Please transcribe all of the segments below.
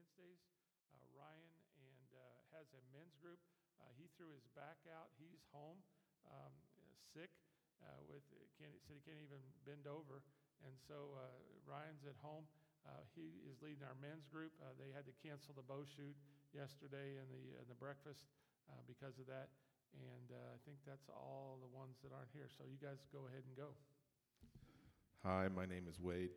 Wednesdays. Ryan has a men's group. He threw his back out. He's home, sick. Said he can't even bend over, and so Ryan's at home. He is leading our men's group. They had to cancel the bow shoot yesterday and the breakfast because of that. And I think that's all the ones that aren't here. So you guys go ahead and go. Hi, my name is Wade.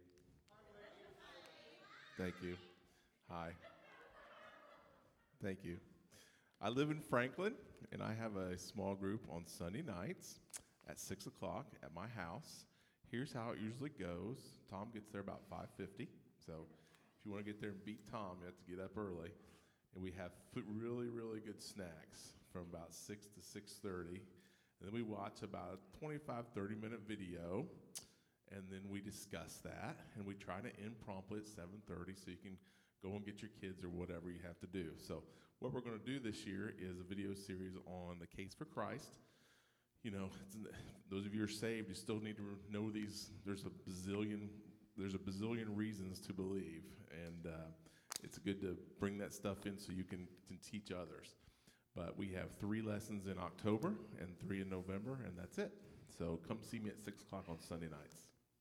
Thank you. Hi. Thank you. I live in Franklin, and I have a small group on Sunday nights at 6 o'clock at my house. Here's how it usually goes. Tom gets there about 5:50. So if you want to get there and beat Tom, you have to get up early. And we have really, really good snacks from about 6 to 6:30. And then we watch about a 25, 30-minute video. And then we discuss that. And we try to end promptly at 7:30 so you can go and get your kids or whatever you have to do. So what we're going to do this year is a video series on the case for Christ. You know, those of you who are saved, you still need to know these. There's a bazillion reasons to believe, and it's good to bring that stuff in so you can teach others. But we have 3 lessons in October and 3 in November, and that's it. So come see me at 6 o'clock on Sunday nights.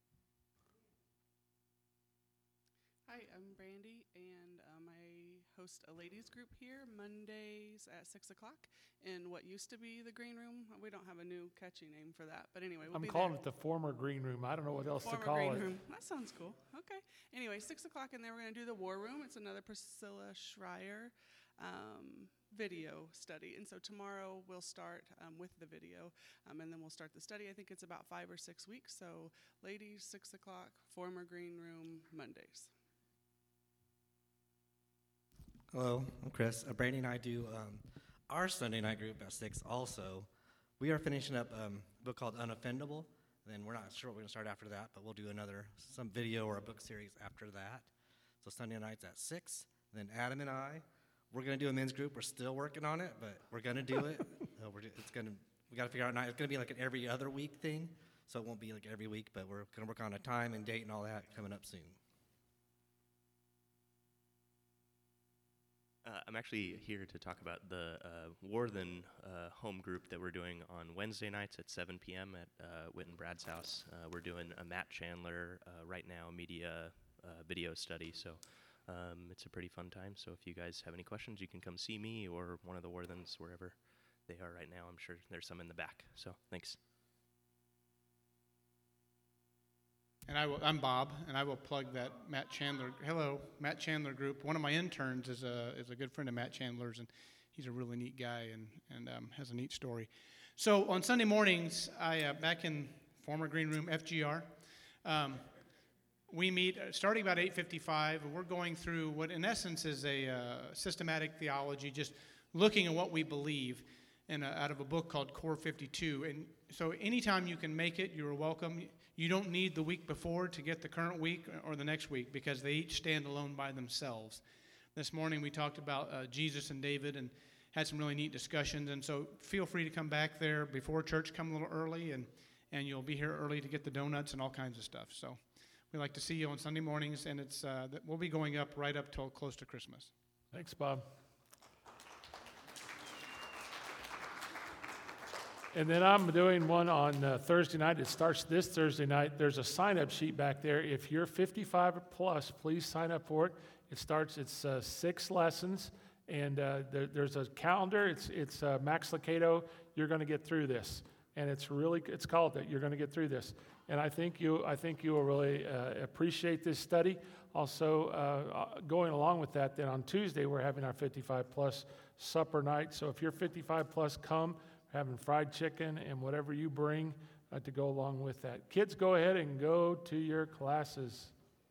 Hi, I'm Brandy, and I host a ladies group here Mondays at 6 o'clock in what used to be the green room. We don't have a new catchy name for that, but anyway, we'll I'm be calling there. it the former green room. I don't know what else to Former call green it. room. That sounds cool. Okay. Anyway, 6 o'clock, and then we're going to do the war room. It's another Priscilla Schreier video study. And so tomorrow we'll start with the video, and then we'll start the study. I think it's about 5 or 6 weeks. So ladies, 6 o'clock, former green room, Mondays. Hello, I'm Chris. Brady and I do our Sunday night group at 6 also. We are finishing up a book called Unoffendable, and then we're not sure what we're going to start after that, but we'll do some video or a book series after that. So Sunday nights at 6. And then Adam and I, we're going to do a men's group. We're still working on it, but we're going to do it. We got to figure out, it's going to be like an every other week thing, so it won't be like every week, but we're going to work on a time and date and all that coming up soon. I'm actually here to talk about the Warthen home group that we're doing on Wednesday nights at 7 p.m. at Whit and Brad's house. We're doing a Matt Chandler right now media video study, so it's a pretty fun time. So if you guys have any questions, you can come see me or one of the Warthens wherever they are right now. I'm sure there's some in the back. So thanks. And I'm Bob, and I will plug that Matt Chandler group. One of my interns is a good friend of Matt Chandler's, and he's a really neat guy and has a neat story. So on Sunday mornings, back in former green room, FGR, we meet starting about 8:55, and we're going through what in essence is a systematic theology, just looking at what we believe, and out of a book called Core 52. And so anytime you can make it, you're welcome. You don't need the week before to get the current week or the next week because they each stand alone by themselves. This morning we talked about Jesus and David and had some really neat discussions. And so feel free to come back there before church, come a little early, and you'll be here early to get the donuts and all kinds of stuff. So we like to see you on Sunday mornings, and we'll be going up right up till close to Christmas. Thanks, Bob. And then I'm doing one on Thursday night. It starts this Thursday night. There's a sign-up sheet back there. If you're 55 or plus, please sign up for it. It's 6 lessons, and there's a calendar. It's Max Lucado. You're going to get through this, and it's called that. You're going to get through this, and I think you will really appreciate this study. Also, going along with that, then on Tuesday we're having our 55 plus supper night. So if you're 55 plus, come. Having fried chicken and whatever you bring to go along with that. Kids, go ahead and go to your classes.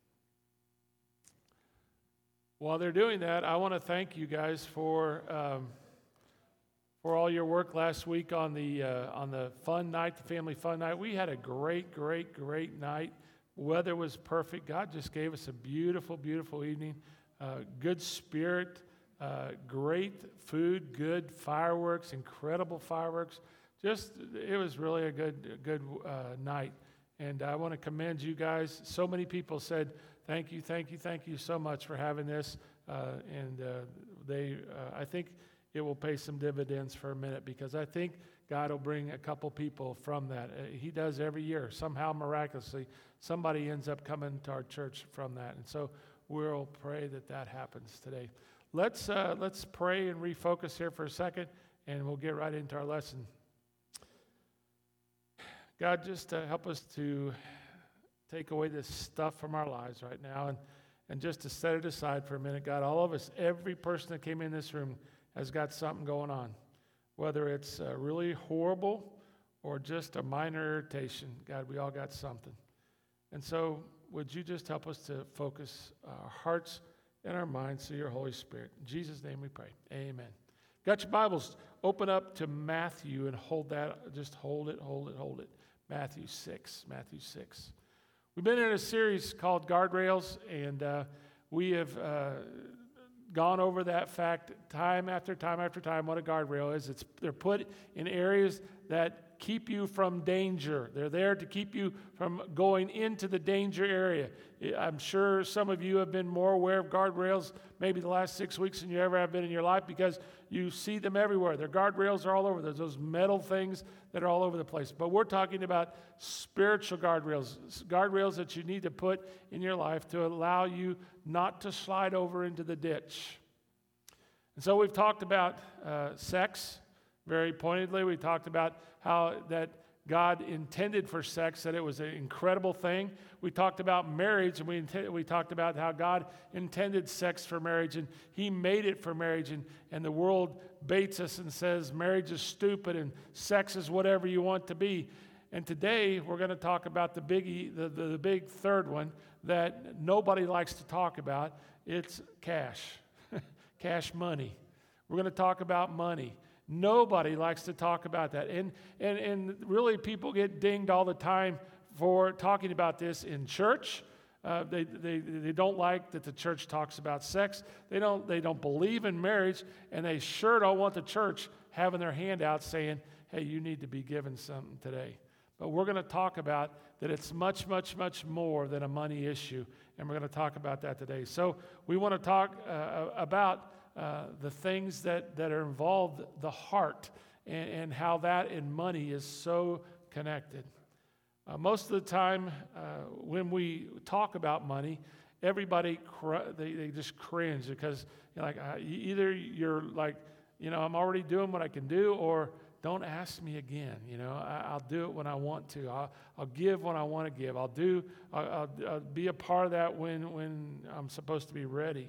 While they're doing that, I want to thank you guys for all your work last week on the fun night, the family fun night. We had a great night. Weather was perfect. God just gave us a beautiful, beautiful evening. Good spirit. Great food, good fireworks, incredible fireworks. It was really a good night. And I want to commend you guys. So many people said, thank you so much for having this. I think it will pay some dividends for a minute, because I think God will bring a couple people from that. He does every year. Somehow, miraculously, somebody ends up coming to our church from that. And so we'll pray that happens today. Let's pray and refocus here for a second, and we'll get right into our lesson. God, just help us to take away this stuff from our lives right now, and just to set it aside for a minute. God, all of us, every person that came in this room has got something going on, whether it's really horrible or just a minor irritation. God, we all got something. And so would you just help us to focus our hearts and our minds to your Holy Spirit. In Jesus' name we pray. Amen. Got your Bibles? Open up to Matthew and hold that. Just hold it. Matthew 6. We've been in a series called Guardrails, and we have gone over that fact time after time after time, what a guardrail is. They're put in areas that keep you from danger. They're there to keep you from going into the danger area. I'm sure some of you have been more aware of guardrails maybe the last 6 weeks than you ever have been in your life, because you see them everywhere. Their guardrails are all over. There's those metal things that are all over the place. But we're talking about spiritual guardrails that you need to put in your life to allow you not to slide over into the ditch. And so we've talked about sex very pointedly. We talked about how that God intended for sex, that it was an incredible thing. We talked about marriage, and we talked about how God intended sex for marriage, and He made it for marriage, and the world baits us and says marriage is stupid and sex is whatever you want to be. And today we're going to talk about the big third one that nobody likes to talk about. It's cash, cash money. We're going to talk about money. Nobody likes to talk about that. And really, people get dinged all the time for talking about this in church. They don't like that the church talks about sex. They don't believe in marriage, and they sure don't want the church having their hand out saying, hey, you need to be given something today. But we're going to talk about that it's much, much, much more than a money issue, and we're going to talk about that today. So we want to talk about the things that are involved, the heart, and how that and money is so connected. Most of the time, when we talk about money, everybody they just cringe, because either you're like, I'm already doing what I can do, or don't ask me again. I'll do it when I want to. I'll give when I want to give. I'll be a part of that when I'm supposed to be ready.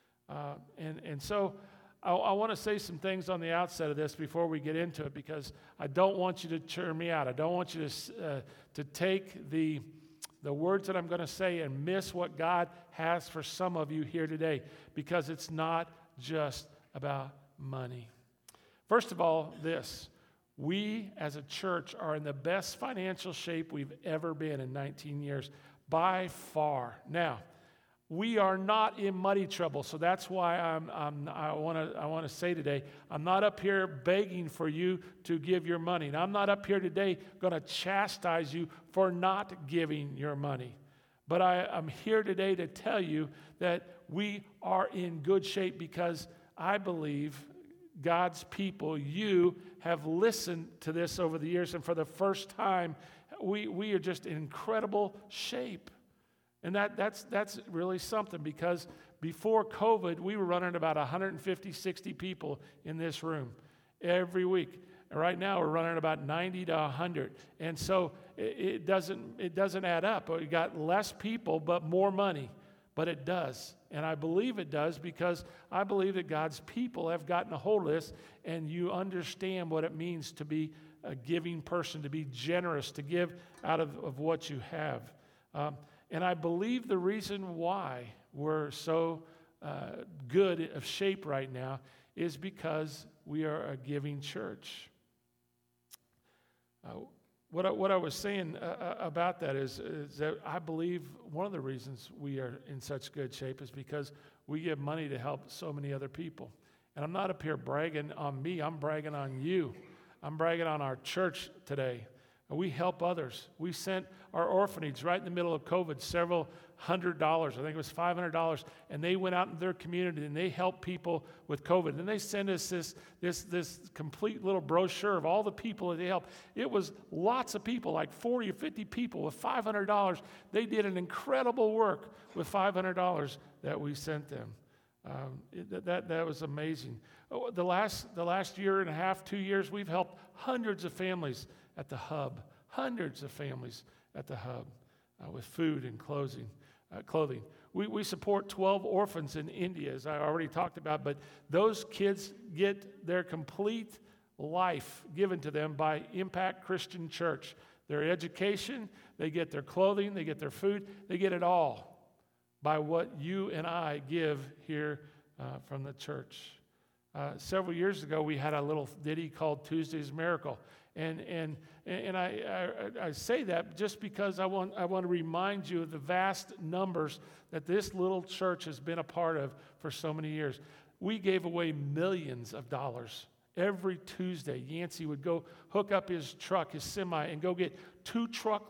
And so I want to say some things on the outset of this before we get into it, because I don't want you to churn me out. I don't want you to take the words that I'm going to say and miss what God has for some of you here today, because it's not just about money. First of all, we as a church are in the best financial shape we've ever been in 19 years, by far. Now, we are not in money trouble, so that's why I want to say today, I'm not up here begging for you to give your money. And I'm not up here today going to chastise you for not giving your money. But I'm here today to tell you that we are in good shape, because I believe God's people, you have listened to this over the years, and for the first time, we are just in incredible shape. And that's really something, because before COVID, we were running about 150, 60 people in this room every week. And right now, we're running about 90 to 100. And so it doesn't add up. We got less people, but more money. But it does. And I believe it does, because I believe that God's people have gotten a hold of this, and you understand what it means to be a giving person, to be generous, to give out of what you have. And I believe the reason why we're so good of shape right now is because we are a giving church. What I was saying about that is that I believe one of the reasons we are in such good shape is because we give money to help so many other people. And I'm not up here bragging on me, I'm bragging on you. I'm bragging on our church today. We help others. We sent our orphanage right in the middle of COVID several $100. I think it was $500. And they went out in their community and they helped people with COVID. And they sent us this complete little brochure of all the people that they helped. It was lots of people, like 40 or 50 people with $500. They did an incredible work with $500 that we sent them. That was amazing. The last year and a half, 2 years, we've helped hundreds of families at the hub, with food and clothing. We support 12 orphans in India, as I already talked about, but those kids get their complete life given to them by Impact Christian Church. Their education, they get their clothing, they get their food, they get it all by what you and I give here from the church. Several years ago, we had a little ditty called Tuesday's Miracle. And I say that just because I want to remind you of the vast numbers that this little church has been a part of for so many years. We gave away millions of dollars. Every Tuesday, Yancey would go hook up his truck, his semi, and go get 2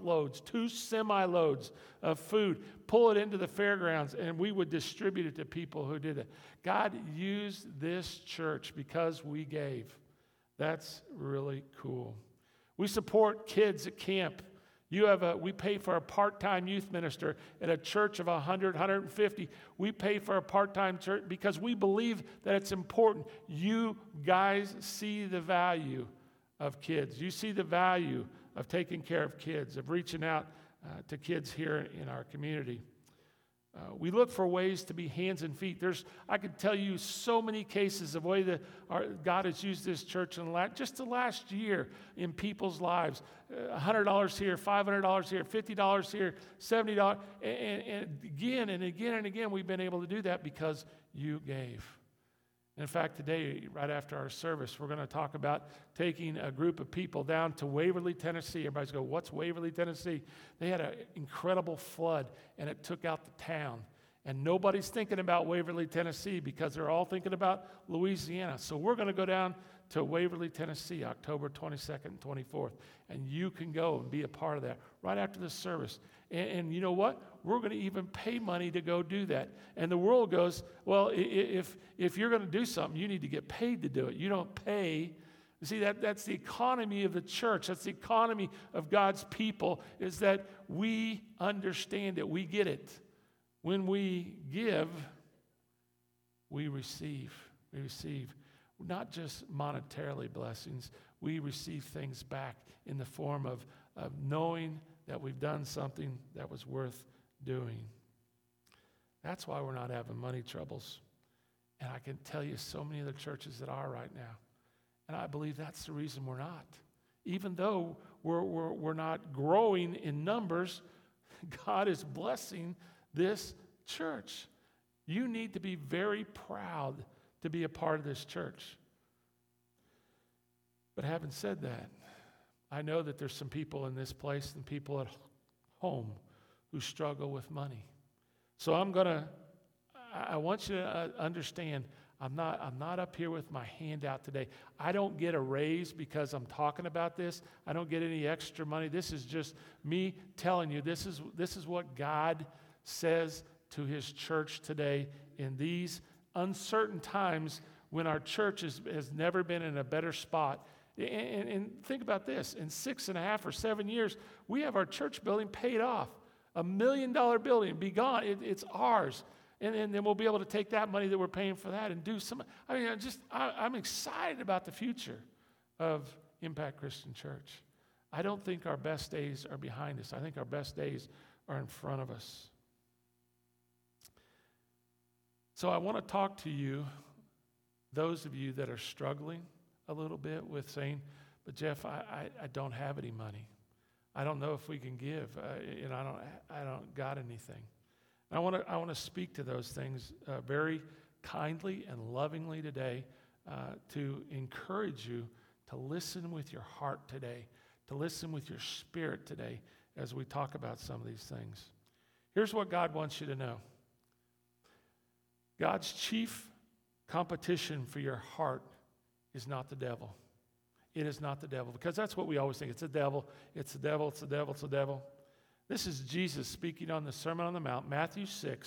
semi-loads of food, pull it into the fairgrounds, and we would distribute it to people who did it. God used this church because we gave. That's really cool. We support kids at camp. We pay for a part-time youth minister at a church of 100, 150. We pay for a part-time church because we believe that it's important. You guys see the value of kids. You see the value of taking care of kids, of reaching out to kids here in our community. We look for ways to be hands and feet. I could tell you so many cases of way that God has used this church in just the last year in people's lives. $100 here, $500 here, $50 here, $70. And again and again and again, we've been able to do that because you gave. In fact, today, right after our service, we're going to talk about taking a group of people down to Waverly, Tennessee. Everybody's going, what's Waverly, Tennessee? They had an incredible flood, and it took out the town. And nobody's thinking about Waverly, Tennessee, because they're all thinking about Louisiana. So we're going to go down to Waverly, Tennessee, October 22nd and 24th. And you can go and be a part of that right after the service. And you know what? We're going to even pay money to go do that. And the world goes, well, if you're going to do something, you need to get paid to do it. You don't pay. You see, that's the economy of the church. That's the economy of God's people, is that we understand it. We get it. When we give, we receive. We receive not just monetarily blessings. We receive things back in the form of knowing that we've done something that was worth doing. That's why we're not having money troubles. And I can tell you so many of the churches that are right now. And I believe that's the reason we're not. Even though we're not growing in numbers, God is blessing this church. You need to be very proud to be a part of this church. But having said that, I know that there's some people in this place and people at home who struggle with money. So I want you to understand, I'm not up here with my hand out today. I don't get a raise because I'm talking about this. I don't get any extra money. This is just me telling you, this is what God says to his church today in these uncertain times when our church has never been in a better spot. And think about this. In 6.5 or 7 years, we have our church building paid off. $1 million building, be gone. It's ours. And then we'll be able to take that money that we're paying for that and do some. I mean, I'm excited about the future of Impact Christian Church. I don't think our best days are behind us. I think our best days are in front of us. So I want to talk to you, those of you that are struggling a little bit with saying, but Jeff, I don't have any money. I don't know if we can give. I don't got anything. And I want to speak to those things very kindly and lovingly today to encourage you to listen with your heart today, to listen with your spirit today as we talk about some of these things. Here's what God wants you to know. God's chief competition for your heart is not the devil. It is not the devil, because that's what we always think. It's the devil, it's the devil, it's the devil, it's the devil. This is Jesus speaking on the Sermon on the Mount, Matthew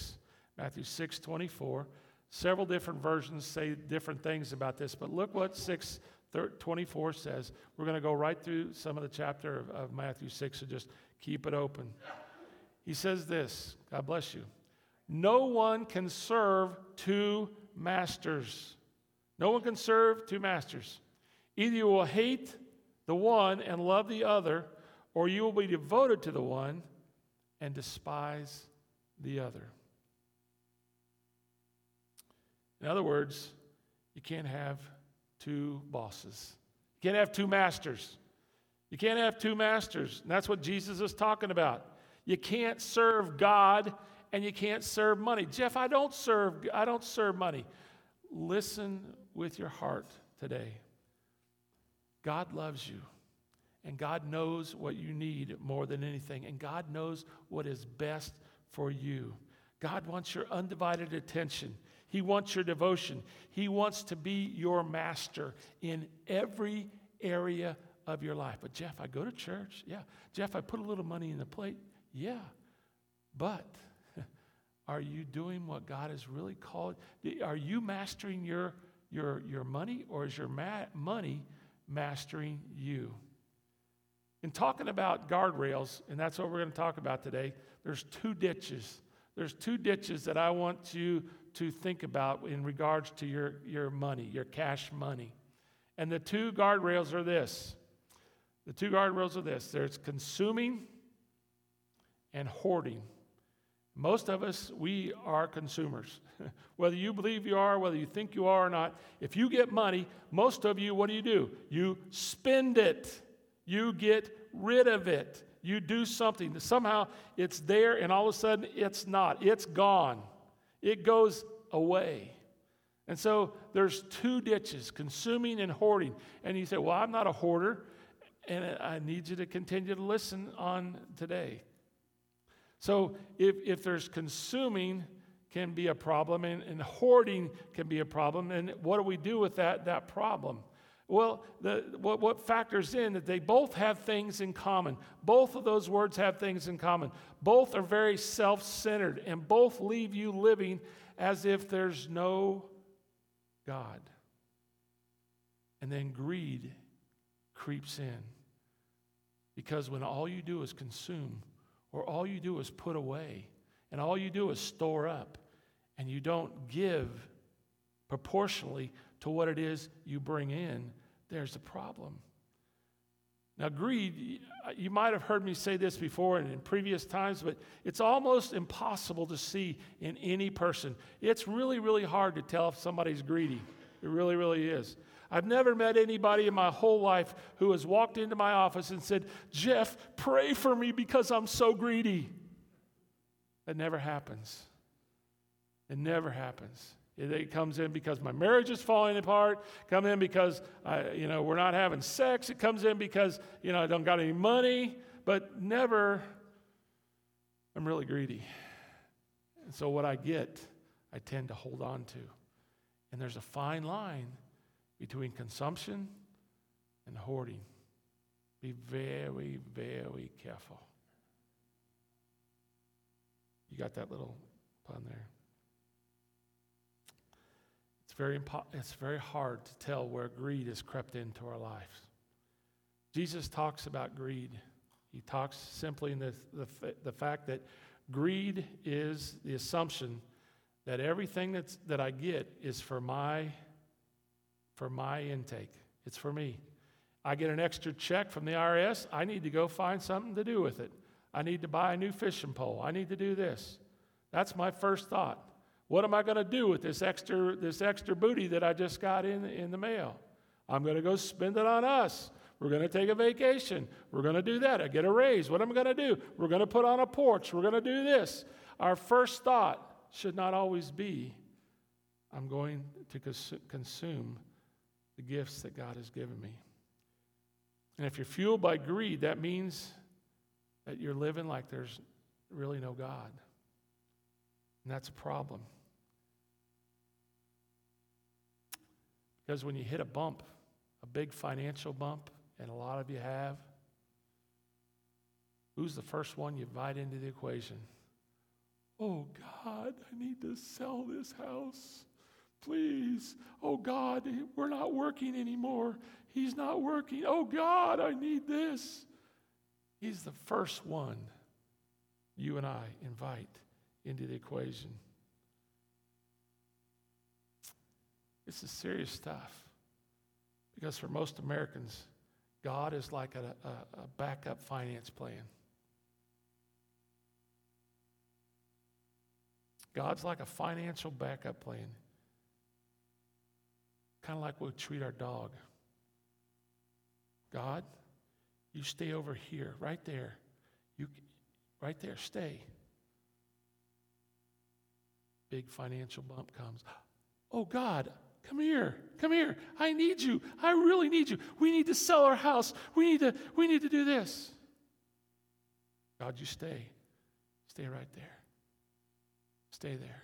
6:24. Several different versions say different things about this, but look what 6:24 says. We're going to go right through some of the chapter of Matthew 6, so just keep it open. He says this, God bless you. No one can serve two masters. No one can serve two masters. Either you will hate the one and love the other, or you will be devoted to the one and despise the other. In other words, you can't have two bosses. You can't have two masters. You can't have two masters. And that's what Jesus is talking about. You can't serve God and you can't serve money. Jeff, I don't serve money. Listen with your heart today. God loves you, and God knows what you need more than anything, and God knows what is best for you. God wants your undivided attention. He wants your devotion. He wants to be your master in every area of your life. But Jeff, I go to church. Yeah. Jeff, I put a little money in the plate. Yeah. But are you doing what God has really called? Are you mastering your money, or is your money mastering you? In talking about guardrails, and that's what we're going to talk about today, there's two ditches. There's two ditches that I want you to think about in regards to your money, your cash money. And the two guardrails are this. The two guardrails are this. There's consuming and hoarding. Most of us, we are consumers. Whether you believe you are, whether you think you are or not, if you get money, most of you, what do? You spend it. You get rid of it. You do something. Somehow it's there, and all of a sudden it's not. It's gone. It goes away. And so there's two ditches, consuming and hoarding. And you say, well, I'm not a hoarder, and I need you to continue to listen on today. So if there's consuming can be a problem, and hoarding can be a problem, and what do we do with that problem? Well, what factors in that they both have things in common. Both of those words have things in common. Both are very self-centered, and both leave you living as if there's no God. And then greed creeps in. Because when all you do is consume, or all you do is put away, and all you do is store up, and you don't give proportionally to what it is you bring in, there's a problem. Now, greed, you might have heard me say this before and in previous times, but it's almost impossible to see in any person. It's really, really hard to tell if somebody's greedy. It really, really is. I've never met anybody in my whole life who has walked into my office and said, Jeff, pray for me because I'm so greedy. That never happens. It never happens. It comes in because my marriage is falling apart. Come in because we're not having sex. It comes in because I don't got any money. But never, I'm really greedy. And so what I get, I tend to hold on to. And there's a fine line between consumption and hoarding. Be very, very careful. You got that little pun there? It's very hard to tell where greed has crept into our lives. Jesus talks about greed. He talks simply in the fact that greed is the assumption that everything that I get is for my intake. It's for me. I get an extra check from the IRS. I need to go find something to do with it. I need to buy a new fishing pole. I need to do this. That's my first thought. What am I going to do with this extra booty that I just got in the mail? I'm going to go spend it on us. We're going to take a vacation. We're going to do that. I get a raise. What am I going to do? We're going to put on a porch. We're going to do this. Our first thought should not always be, I'm going to consume the gifts that God has given me. And if you're fueled by greed, that means that you're living like there's really no God. And that's a problem. Because when you hit a bump a big financial bump, and a lot of you have, who's the first one you invite into the equation? Oh, God, I need to sell this house. Please. Oh, God, we're not working anymore. He's not working. Oh, God, I need this. He's the first one you and I invite into the equation. This is serious stuff. Because for most Americans, God is like a backup finance plan. God's like a financial backup plan. Kind of like we treat our dog. God, you stay over here, right there. Right there, stay. Big financial bump comes. Oh, God, come here. I need you. I really need you. We need to sell our house. We need to do this. God, you stay. Stay right there. Stay there.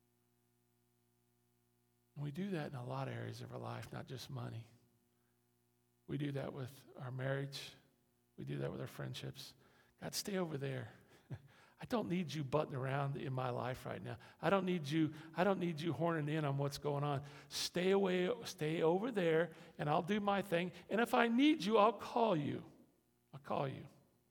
And we do that in a lot of areas of our life, not just money. We do that with our marriage. We do that with our friendships. God, stay over there. I don't need you butting around in my life right now. I don't need you horning in on what's going on. Stay over there, and I'll do my thing. And if I need you, I'll call you. I'll call you.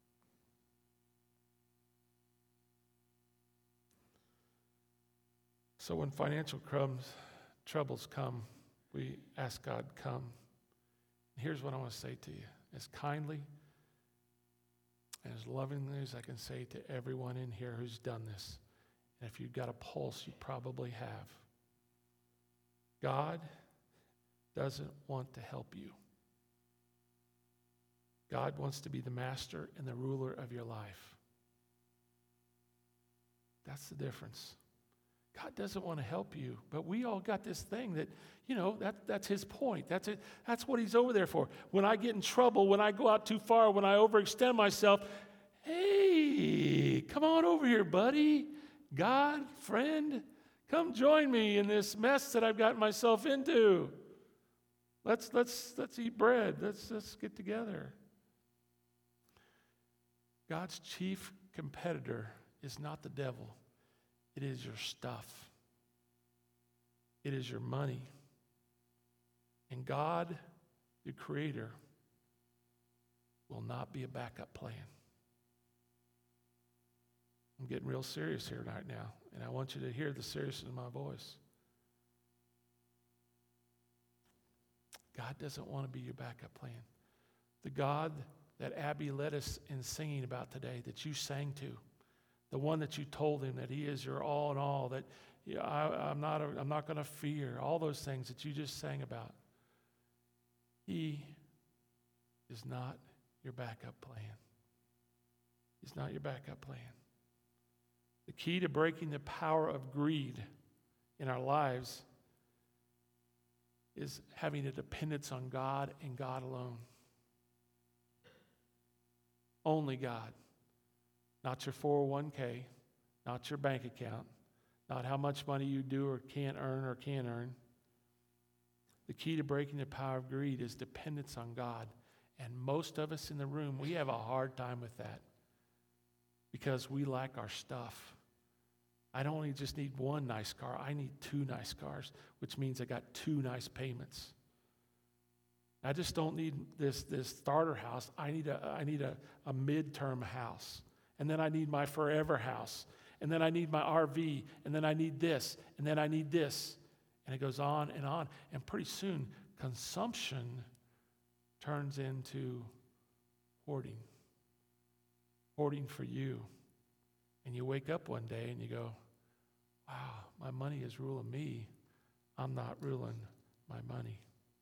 So when financial troubles come, we ask God, come. And here's what I want to say to you. As kindly and as lovingly as I can say to everyone in here who's done this, and if you've got a pulse, you probably have. God doesn't want to help you. God wants to be the master and the ruler of your life. That's the difference. God doesn't want to help you, but we all got this thing that, that's his point. That's it. That's what he's over there for. When I get in trouble, when I go out too far, when I overextend myself, hey, come on over here, buddy. God, friend, come join me in this mess that I've gotten myself into. Let's eat bread. Let's get together. God's chief competitor is not the devil. It is your stuff. It is your money. And God, the Creator, will not be a backup plan. I'm getting real serious here right now, and I want you to hear the seriousness of my voice. God doesn't want to be your backup plan. The God that Abby led us in singing about today, that you sang to, the one that you told him that he is your all in all, that I'm not going to fear, all those things that you just sang about. He is not your backup plan. He's not your backup plan. The key to breaking the power of greed in our lives is having a dependence on God and God alone. Only God. Not your 401k, not your bank account, not how much money you do or can't earn. The key to breaking the power of greed is dependence on God. And most of us in the room, we have a hard time with that because we like our stuff. I don't only just need one nice car, I need two nice cars, which means I got two nice payments. I just don't need this starter house. I need a midterm house. And then I need my forever house. And then I need my RV. And then I need this. And then I need this. And it goes on. And pretty soon, consumption turns into hoarding. Hoarding for you. And you wake up one day and you go, wow, my money is ruling me. I'm not ruling my money.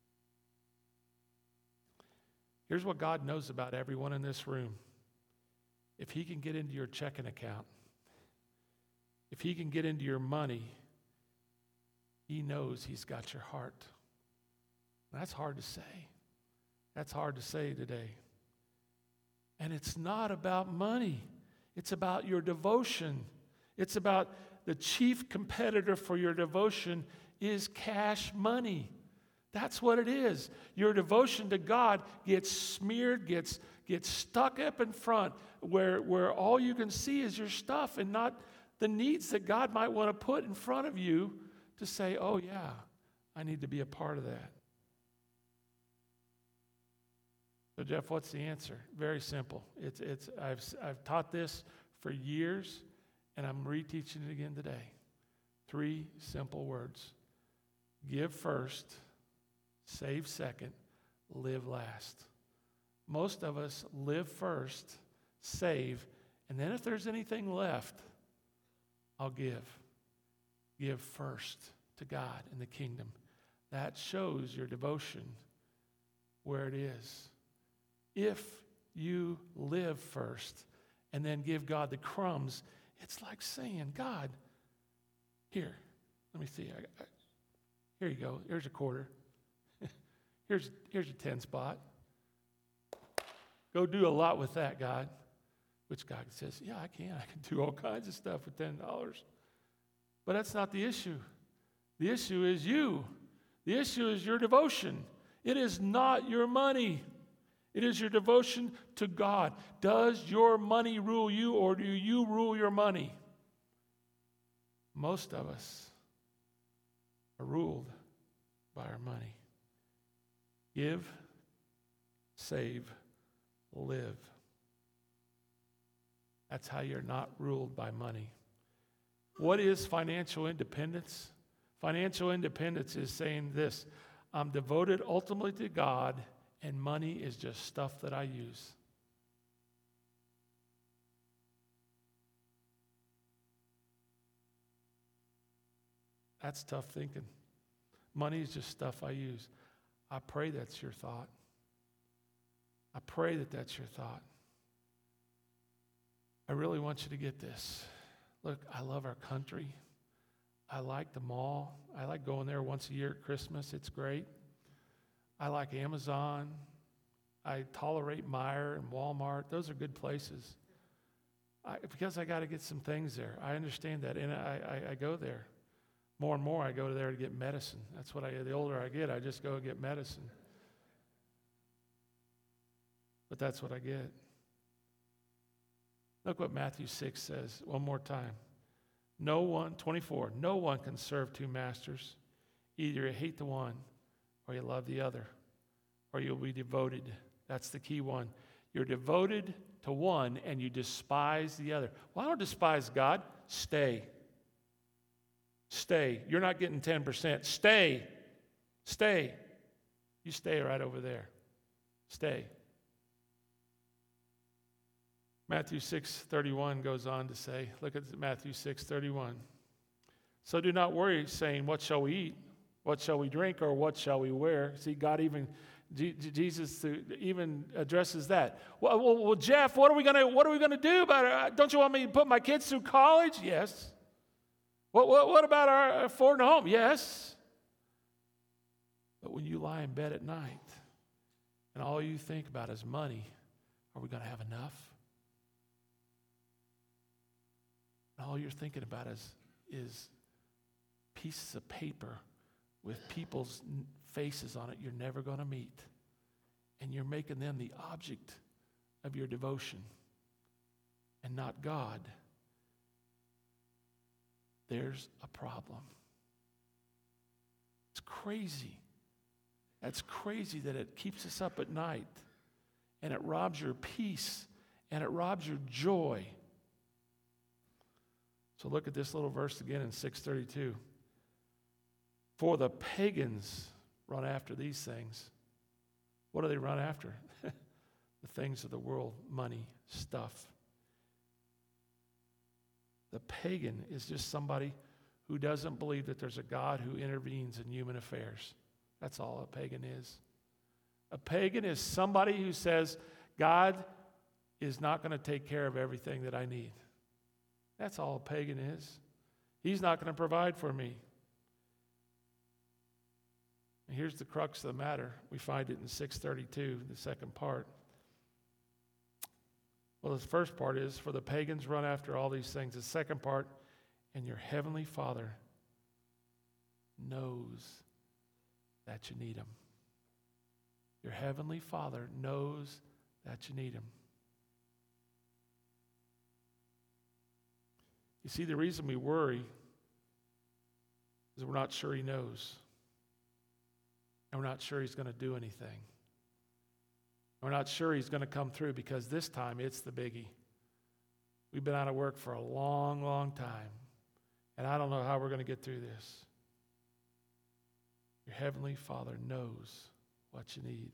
Here's what God knows about everyone in this room. If he can get into your checking account, if he can get into your money, he knows he's got your heart. That's hard to say. That's hard to say today. And it's not about money. It's about your devotion. It's about the chief competitor for your devotion is cash money. That's what it is. Your devotion to God gets smeared, gets stuck up in front where all you can see is your stuff and not the needs that God might want to put in front of you to say, oh yeah, I need to be a part of that. So Jeff, what's the answer? Very simple. I've taught this for years, and I'm reteaching it again today. 3 simple words. Give first, save second, live last. Most of us live first, save, and then if there's anything left, I'll give. Give first to God and the kingdom. That shows your devotion where it is. If you live first and then give God the crumbs, it's like saying, God, here, let me see. Here you go. Here's a quarter. Here's a 10 spot. Go do a lot with that, God. Which God says, yeah, I can. I can do all kinds of stuff with $10. But that's not the issue. The issue is you. The issue is your devotion. It is not your money. It is your devotion to God. Does your money rule you, or do you rule your money? Most of us are ruled by our money. Give, save, live. That's how you're not ruled by money. What is financial independence? Financial independence is saying this: I'm devoted ultimately to God, and money is just stuff that I use. That's tough thinking. Money is just stuff I use. I pray that's your thought. I pray that that's your thought. I really want you to get this. Look, I love our country. I like the mall. I like going there once a year at Christmas. It's great. I like Amazon. I tolerate Meijer and Walmart. Those are good places. Because I got to get some things there. I understand that, and I go there. More and more, I go there to get medicine. That's what the older I get, I just go and get medicine. But that's what I get. Look what Matthew 6 says one more time. 24, no one can serve 2 masters. Either you hate the one or you love the other, or you'll be devoted. That's the key one. You're devoted to one and you despise the other. Well, I don't despise God. Stay. Stay. You're not getting 10%. Stay. Stay. You stay right over there. Stay. Matthew 6:31 goes on to say, look at Matthew 6:31. So do not worry, saying, what shall we eat? What shall we drink? Or what shall we wear? See, Jesus even addresses that. Well, Jeff, what are we gonna do about it? Don't you want me to put my kids through college? Yes. What about our affording a home? Yes. But when you lie in bed at night and all you think about is money, are we going to have enough? And all you're thinking about is pieces of paper with people's faces on it you're never going to meet. And you're making them the object of your devotion and not God. There's a problem. It's crazy. That's crazy that it keeps us up at night, and it robs your peace, and it robs your joy. So look at this little verse again in 6:32. For the pagans run after these things. What do they run after? The things of the world, money, stuff. The pagan is just somebody who doesn't believe that there's a God who intervenes in human affairs. That's all a pagan is. A pagan is somebody who says, God is not going to take care of everything that I need. That's all a pagan is. He's not going to provide for me. And here's the crux of the matter. We find it in 6:32, the second part. Well, the first part is, for the pagans run after all these things. The second part, and your heavenly Father knows that you need Him. Your Heavenly Father knows that you need Him. You see, the reason we worry is we're not sure He knows. And we're not sure He's going to do anything. We're not sure He's going to come through because this time it's the biggie. We've been out of work for a long, long time. And I don't know how we're going to get through this. Your Heavenly Father knows what you need.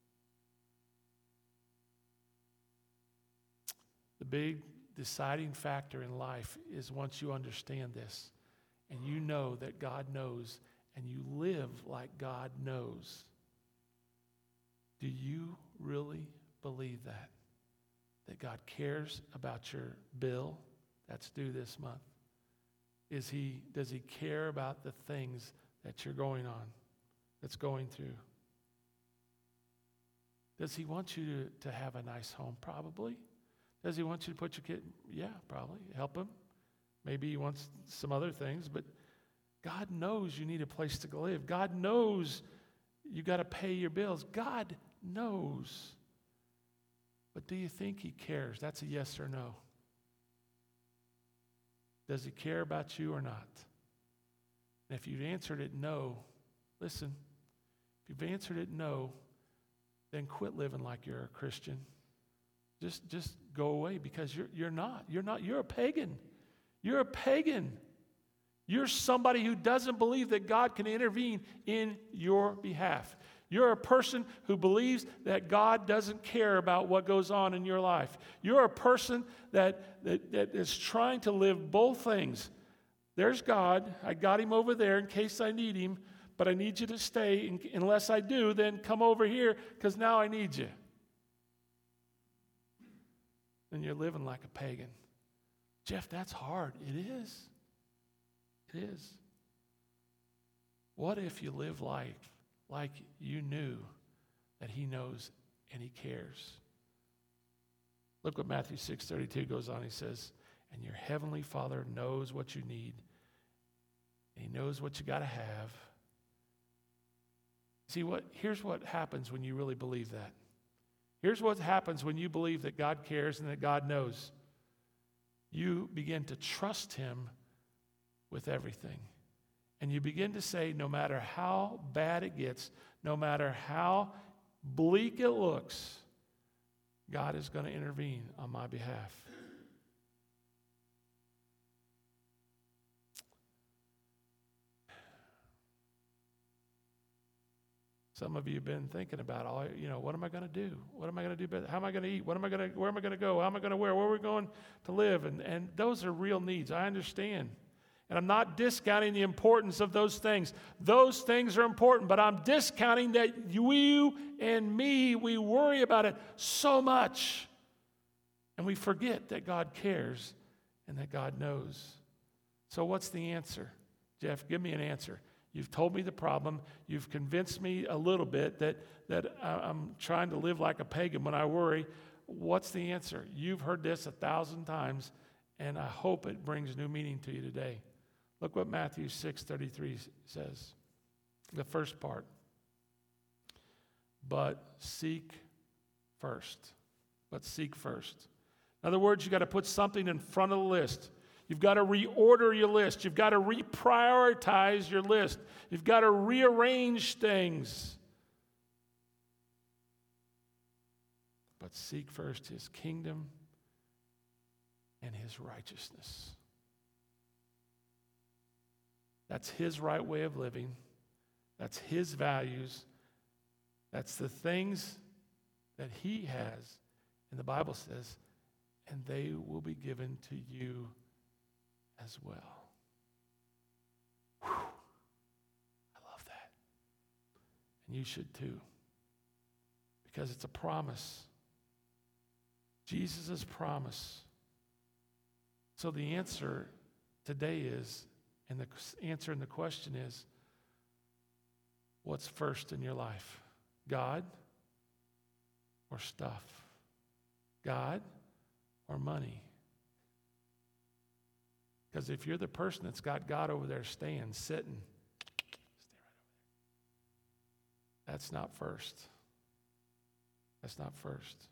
The big deciding factor in life is once you understand this and you know that God knows and you live like God knows. Do you really believe that? That God cares about your bill that's due this month? Does he care about the things that you're going on, that's going through? Does He want you to have a nice home? Probably. Does He want you to put your kid? Yeah, probably. Help him. Maybe He wants some other things, but God knows you need a place to live. God knows you got to pay your bills. God knows. But do you think He cares? That's a yes or no. Does He care about you or not? And if you've answered it no, listen, if you've answered it no, then quit living like you're a Christian. Just go away because you're not. You're a pagan. You're a pagan. You're somebody who doesn't believe that God can intervene in your behalf. You're a person who believes that God doesn't care about what goes on in your life. You're a person that is trying to live both things. There's God. I got Him over there in case I need Him, but I need you to stay. Unless I do, then come over here because now I need you. And you're living like a pagan. Jeff, that's hard. It is. It is. What if you live life like you knew that He knows and He cares? Look what Matthew 6:32 goes on. He says, and your Heavenly Father knows what you need. And He knows what you got to have. See, here's what happens when you really believe that. Here's what happens when you believe that God cares and that God knows. You begin to trust Him with everything. And you begin to say, no matter how bad it gets, no matter how bleak it looks, God is going to intervene on my behalf. Some of you have been thinking about, what am I going to do? What am I going to do? How am I going to eat? Where am I going to go? How am I going to wear? Where are we going to live? And those are real needs. I understand. And I'm not discounting the importance of those things. Those things are important, but I'm discounting that you and me, we worry about it so much. And we forget that God cares and that God knows. So what's the answer? Jeff, give me an answer. You've told me the problem. You've convinced me a little bit that I'm trying to live like a pagan when I worry. What's the answer? You've heard this 1,000 times, and I hope it brings new meaning to you today. Look what Matthew 6:33 says. The first part. But seek first. But seek first. In other words, you've got to put something in front of the list. You've got to reorder your list. You've got to reprioritize your list. You've got to rearrange things. But seek first His kingdom and His righteousness. That's His right way of living. That's His values. That's the things that He has. And the Bible says, and they will be given to you as well. Whew. I love that. And you should too. Because it's a promise. Jesus' promise. So the answer today is, and the answer in the question is, what's first in your life? God or stuff? God or money? Because if you're the person that's got God over there sitting, stay right over there. That's not first. That's not first.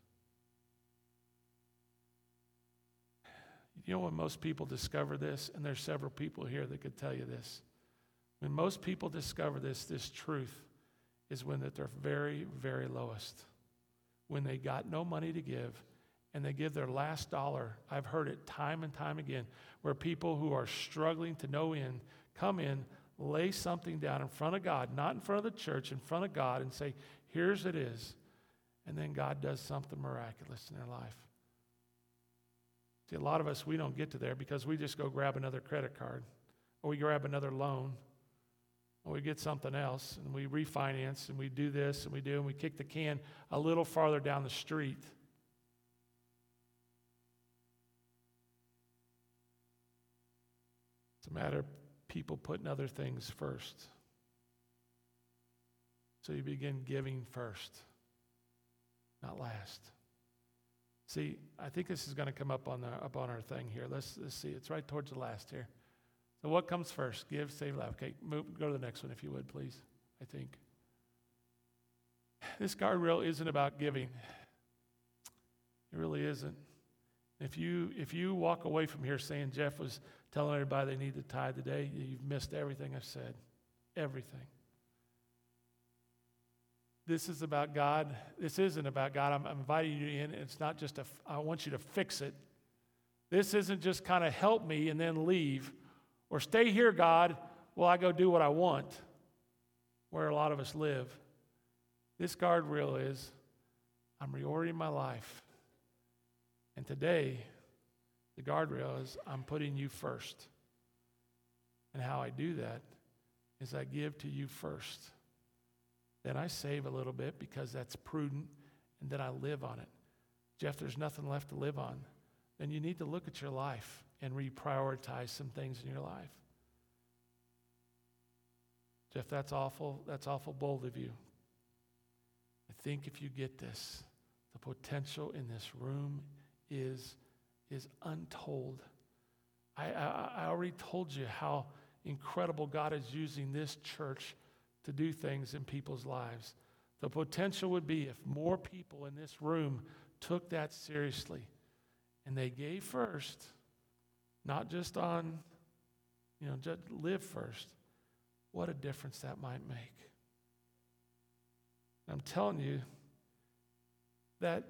You know when most people discover this, and there's several people here that could tell you this. When most people discover this truth is when they're very, very lowest. When they got no money to give, and they give their last dollar. I've heard it time and time again, where people who are struggling to no end come in, lay something down in front of God, not in front of the church, in front of God, and say, here's it is. And then God does something miraculous in their life. See, a lot of us, we don't get to there because we just go grab another credit card, or we grab another loan, or we get something else, and we refinance, and we do this, and we kick the can a little farther down the street. It's a matter of people putting other things first. So you begin giving first, not last. See, I think this is going to come up on our thing here. Let's see. It's right towards the last here. So what comes first? Give, save, laugh. Okay, go to the next one if you would, please. I think. This guardrail isn't about giving. It really isn't. If you walk away from here saying Jeff was telling everybody they need to tithe today, you've missed everything I've said. Everything. This is about God. This isn't about God. I'm inviting you in. It's not just I want you to fix it. This isn't just kind of help me and then leave. Or stay here, God, while I go do what I want, where a lot of us live. This guardrail is, I'm reordering my life. And today, the guardrail is, I'm putting you first. And how I do that is I give to you first. Then I save a little bit because that's prudent, and then I live on it. Jeff, there's nothing left to live on. Then you need to look at your life and reprioritize some things in your life. Jeff, that's awful bold of you. I think if you get this, the potential in this room is untold. I already told you how incredible God is using this church to do things in people's lives. The potential would be if more people in this room took that seriously and they gave first, not just on, just live first, what a difference that might make. I'm telling you that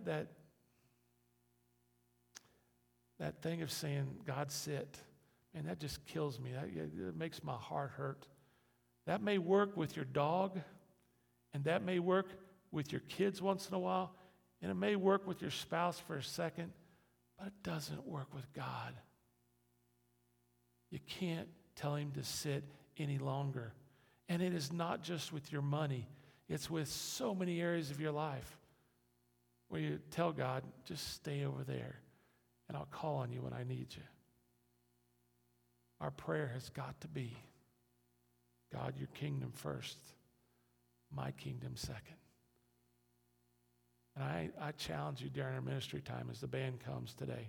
thing of saying, God sit, man, that just kills me. It makes my heart hurt. That may work with your dog, and that may work with your kids once in a while, and it may work with your spouse for a second, but it doesn't work with God. You can't tell him to sit any longer. And it is not just with your money. It's with so many areas of your life where you tell God, just stay over there, and I'll call on you when I need you. Our prayer has got to be, God, your kingdom first, my kingdom second. And I challenge you during our ministry time as the band comes today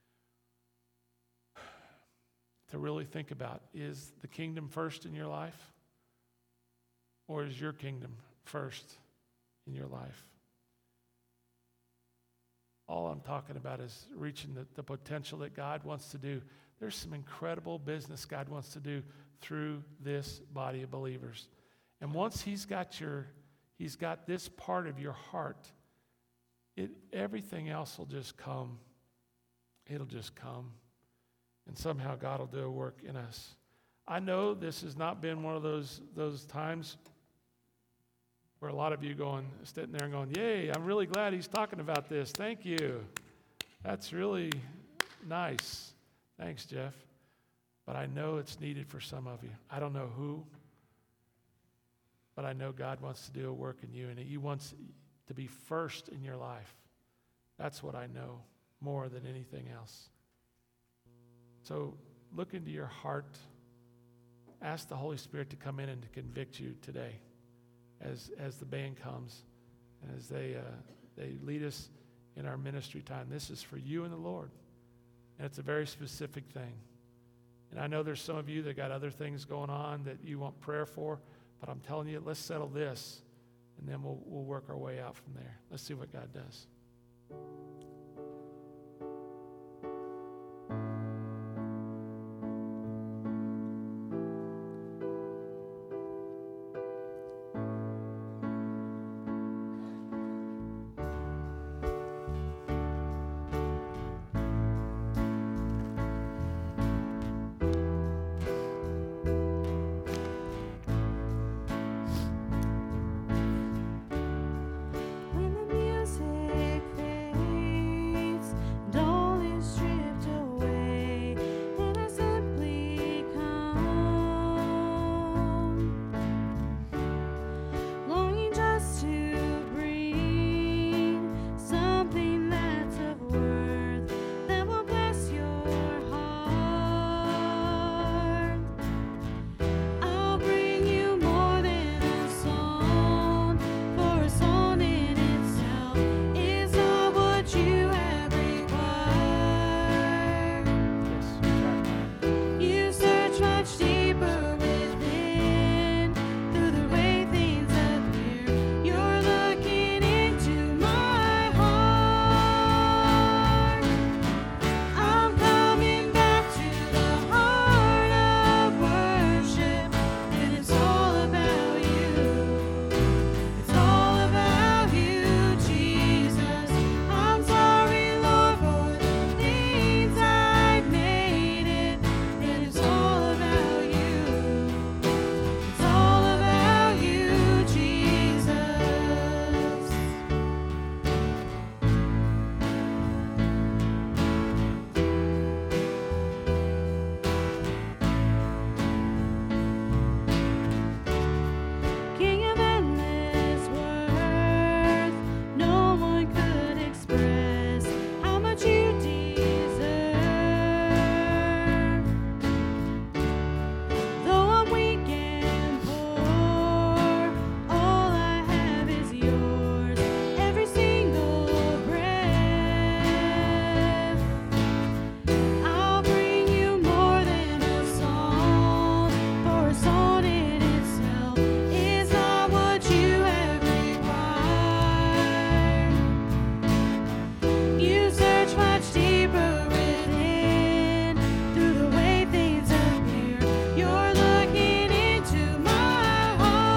to really think about, is the kingdom first in your life? Or is your kingdom first in your life? All I'm talking about is reaching the potential that God wants to do. There's some incredible business God wants to do through this body of believers. And once he's got this part of your heart, everything else will just come. It'll just come. And somehow God will do a work in us. I know this has not been one of those times where a lot of you sitting there and going, yay, I'm really glad he's talking about this. Thank you. That's really nice. Thanks, Jeff. But I know it's needed for some of you. I don't know who, but I know God wants to do a work in you, and he wants to be first in your life. That's what I know more than anything else. So look into your heart. Ask the Holy Spirit to come in and to convict you today as the band comes and as they lead us in our ministry time. This is for you and the Lord. And it's a very specific thing. And I know there's some of you that got other things going on that you want prayer for, but I'm telling you, let's settle this. and then we'll work our way out from there. Let's see what God does. When the music fades and all is stripped away, and I simply come, longing just to bring something that's of worth that will bless your heart. I'll bring you more than a song, for a song in itself is not what you have required. You search much deeper within, through the way things appear. You're looking into my heart. I'm coming back to the heart of worship, and it's all about you. It's all about you, Jesus. I'm sorry, Lord, for the things I've made it, and it's all about you. It's all about you, Jesus. King of endless worth, no one could express how much you deserve. Though I'm weak and poor, all I have is yours, every single breath. I'll bring you more than a song, for a song in itself is not what you have required. You search much deeper within, through the way things appear. You're looking into my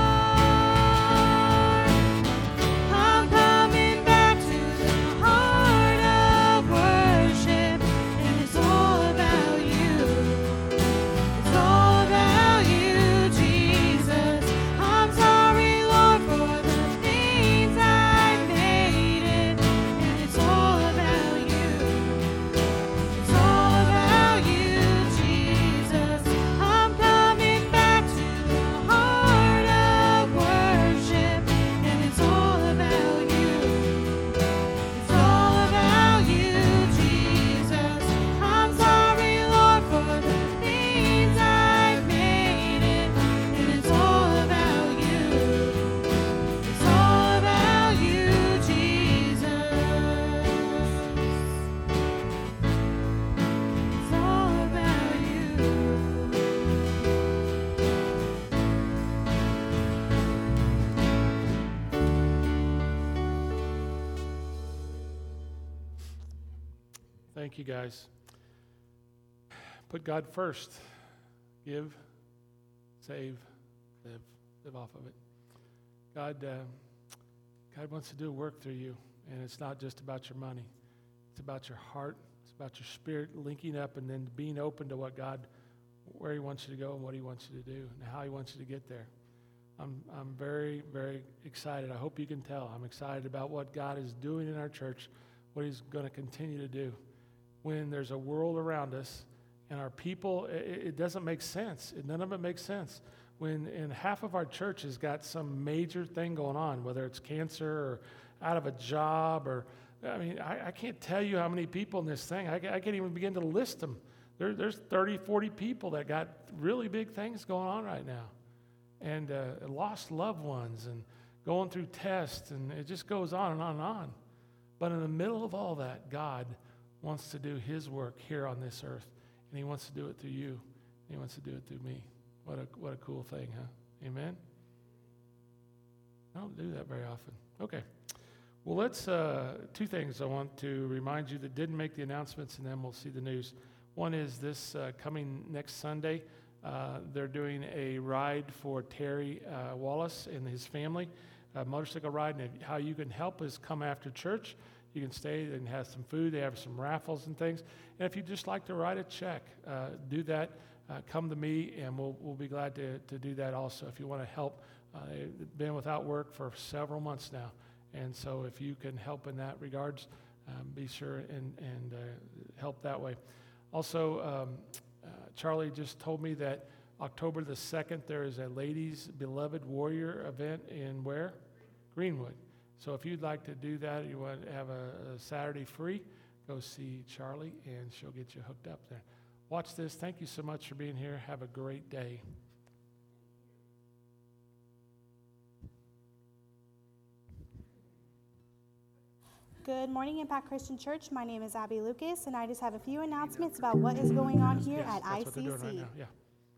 heart. I'm coming back to the heart of worship, and it's all about you. It's all about you, Jesus. I'm sorry, Lord, for the things I've made it, and it's all about you. It's all about you, Jesus. I'm coming back to the heart of worship, and it's all about you. It's all about you, Jesus. I'm sorry, Lord, for the things I've made it, and it's all about you. It's all about you, Jesus. It's all about you. Thank you, guys. Put God first. Give, save, live off of it. God wants to do a work through you, and it's not just about your money. It's about your heart. It's about your spirit linking up and then being open to what God, where He wants you to go and what He wants you to do and how He wants you to get there. I'm very, very excited. I hope you can tell. I'm excited about what God is doing in our church, what He's going to continue to do. When there's a world around us and our people, it doesn't make sense. None of it makes sense. And half of our church has got some major thing going on, whether it's cancer or out of a job or, I mean, I can't tell you how many people in this thing. I can't even begin to list them. There's 30, 40 people that got really big things going on right now. And lost loved ones and going through tests, and it just goes on and on and on. But in the middle of all that, God wants to do His work here on this earth, and He wants to do it through you. He wants to do it through me. What a cool thing, huh? Amen? I don't do that very often. Okay. Well, let's, two things I want to remind you that didn't make the announcements, and then we'll see the news. One is this coming next Sunday, they're doing a ride for Terry Wallace and his family, a motorcycle ride, and how you can help is come after church. You can stay and have some food. They have some raffles and things. And if you'd just like to write a check, do that. Come to me, and we'll be glad to do that also if you want to help. They've been without work for several months now. And so if you can help in that regards, be sure and help that way. Also, Charlie just told me that October the 2nd, there is a Ladies Beloved Warrior event in where? Greenwood. So if you'd like to do that, you want to have a Saturday free, go see Charlie, and she'll get you hooked up there. Watch this. Thank you so much for being here. Have a great day. Good morning, Impact Christian Church. My name is Abby Lucas, and I just have a few announcements about what is going on here Yes, at that's what they're doing right ICC. now. Yeah.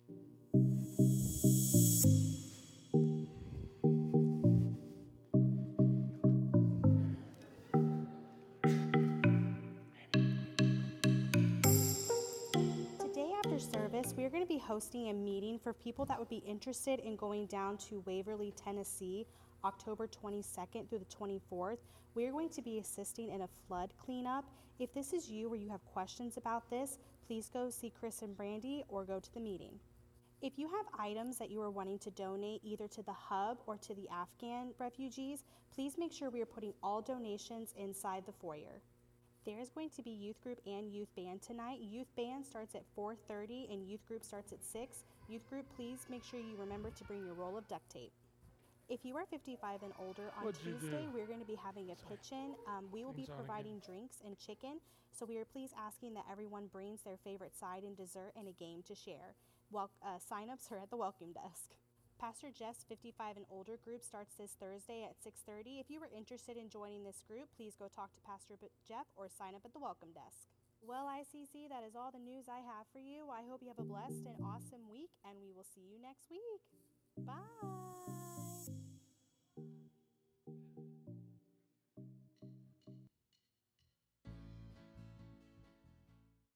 Today after service, we are going to be hosting a meeting for people that would be interested in going down to Waverly, Tennessee, October 22nd through the 24th. We are going to be assisting in a flood cleanup. If this is you or you have questions about this, please go see Chris and Brandy or go to the meeting. If you have items that you are wanting to donate either to the hub or to the Afghan refugees, please make sure we are putting all donations inside the foyer. There is going to be youth group and youth band tonight. Youth band starts at 4:30 and youth group starts at 6. Youth group, please make sure you remember to bring your roll of duct tape. If you are 55 and older, on What'd you Tuesday, do? we're going to be having a pitch-in. We will be Things on again. providing drinks and chicken, so we are please asking that everyone brings their favorite side and dessert and a game to share. Sign-ups are at the welcome desk. Pastor Jeff's 55 and older group starts this Thursday at 6:30. If you are interested in joining this group, please go talk to Pastor Jeff or sign up at the welcome desk. Well, ICC, that is all the news I have for you. I hope you have a blessed and awesome week, and we will see you next week. Bye.